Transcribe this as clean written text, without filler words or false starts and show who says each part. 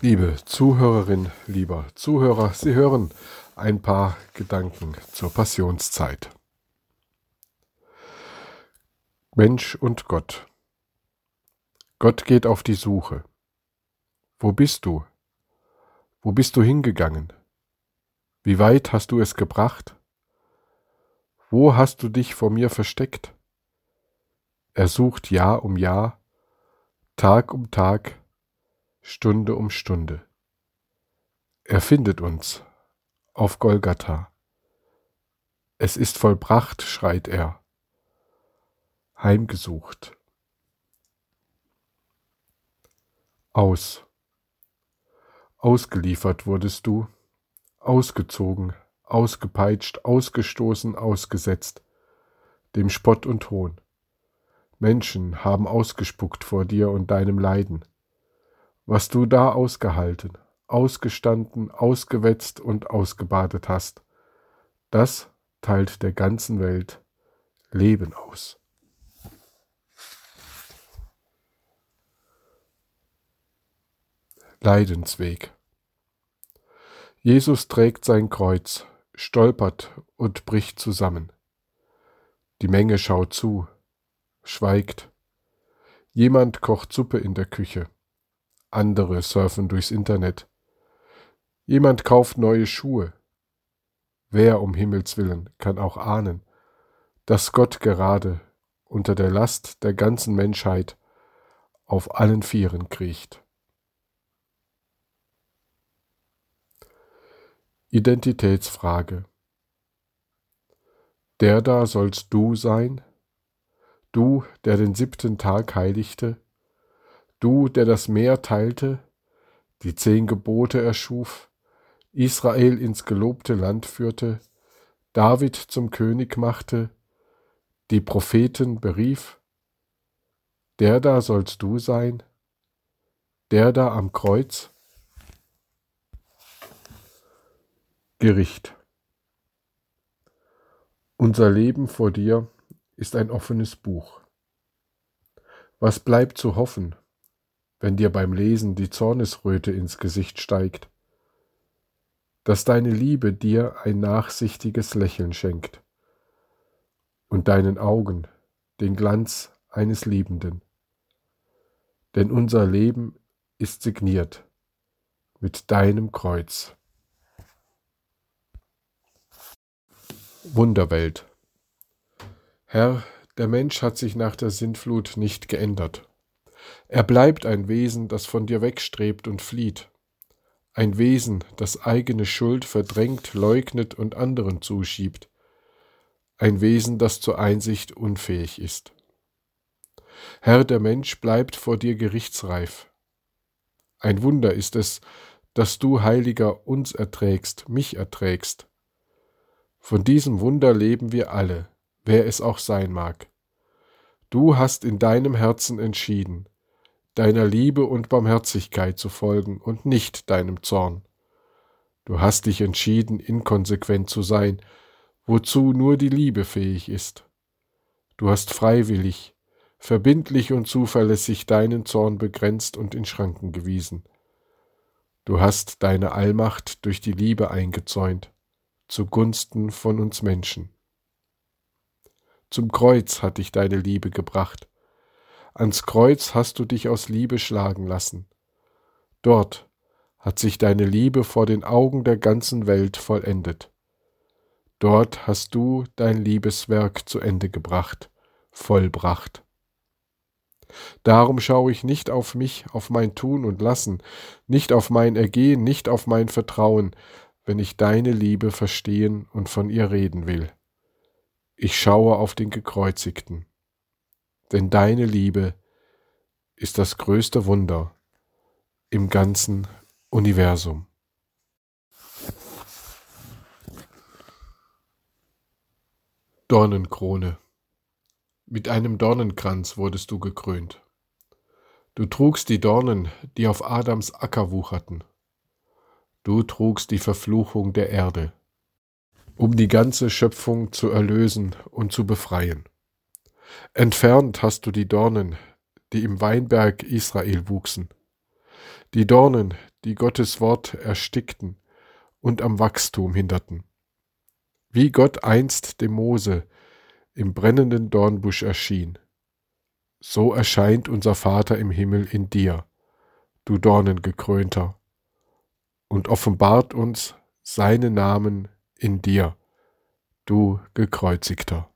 Speaker 1: Liebe Zuhörerin, lieber Zuhörer, Sie hören ein paar Gedanken zur Passionszeit. Mensch und Gott. Gott geht auf die Suche. Wo bist du? Wo bist du hingegangen? Wie weit hast du es gebracht? Wo hast du dich vor mir versteckt? Er sucht Jahr um Jahr, Tag um Tag, Stunde um Stunde. Er findet uns auf Golgatha. Es ist vollbracht, schreit er. Heimgesucht. Ausgeliefert wurdest du, ausgezogen, ausgepeitscht, ausgestoßen, ausgesetzt, dem Spott und Hohn. Menschen haben ausgespuckt vor dir und deinem Leiden. Was du da ausgehalten, ausgestanden, ausgewetzt und ausgebadet hast, das teilt der ganzen Welt Leben aus. Leidensweg. Jesus trägt sein Kreuz, stolpert und bricht zusammen. Die Menge schaut zu, schweigt. Jemand kocht Suppe in der Küche, andere surfen durchs Internet. Jemand kauft neue Schuhe. Wer um Himmels willen kann auch ahnen, dass Gott gerade unter der Last der ganzen Menschheit auf allen Vieren kriecht. Identitätsfrage. Der da sollst du sein, du, der den 7. Tag heiligte, du, der das Meer teilte, die 10 Gebote erschuf, Israel ins gelobte Land führte, David zum König machte, die Propheten berief, der da sollst du sein, der da am Kreuz? Gericht. Unser Leben vor dir ist ein offenes Buch. Was bleibt zu hoffen, wenn dir beim Lesen die Zornesröte ins Gesicht steigt, dass deine Liebe dir ein nachsichtiges Lächeln schenkt und deinen Augen den Glanz eines Liebenden. Denn unser Leben ist signiert mit deinem Kreuz. Wunderwelt. Herr, der Mensch hat sich nach der Sintflut nicht geändert. Er bleibt ein Wesen, das von dir wegstrebt und flieht. Ein Wesen, das eigene Schuld verdrängt, leugnet und anderen zuschiebt. Ein Wesen, das zur Einsicht unfähig ist. Herr, der Mensch bleibt vor dir gerichtsreif. Ein Wunder ist es, dass du, Heiliger, uns erträgst, mich erträgst. Von diesem Wunder leben wir alle, wer es auch sein mag. Du hast in deinem Herzen entschieden, deiner Liebe und Barmherzigkeit zu folgen und nicht deinem Zorn. Du hast dich entschieden, inkonsequent zu sein, wozu nur die Liebe fähig ist. Du hast freiwillig, verbindlich und zuverlässig deinen Zorn begrenzt und in Schranken gewiesen. Du hast deine Allmacht durch die Liebe eingezäunt, zugunsten von uns Menschen. Zum Kreuz hat dich deine Liebe gebracht. Ans Kreuz hast du dich aus Liebe schlagen lassen. Dort hat sich deine Liebe vor den Augen der ganzen Welt vollendet. Dort hast du dein Liebeswerk zu Ende gebracht, vollbracht. Darum schaue ich nicht auf mich, auf mein Tun und Lassen, nicht auf mein Ergehen, nicht auf mein Vertrauen, wenn ich deine Liebe verstehen und von ihr reden will. Ich schaue auf den Gekreuzigten, denn deine Liebe ist das größte Wunder im ganzen Universum. Dornenkrone. Mit einem Dornenkranz wurdest du gekrönt. Du trugst die Dornen, die auf Adams Acker wucherten. Du trugst die Verfluchung der Erde, um die ganze Schöpfung zu erlösen und zu befreien. Entfernt hast du die Dornen, die im Weinberg Israel wuchsen, die Dornen, die Gottes Wort erstickten und am Wachstum hinderten. Wie Gott einst dem Mose im brennenden Dornbusch erschien, so erscheint unser Vater im Himmel in dir, du Dornengekrönter, und offenbart uns seinen Namen in dir, du Gekreuzigter.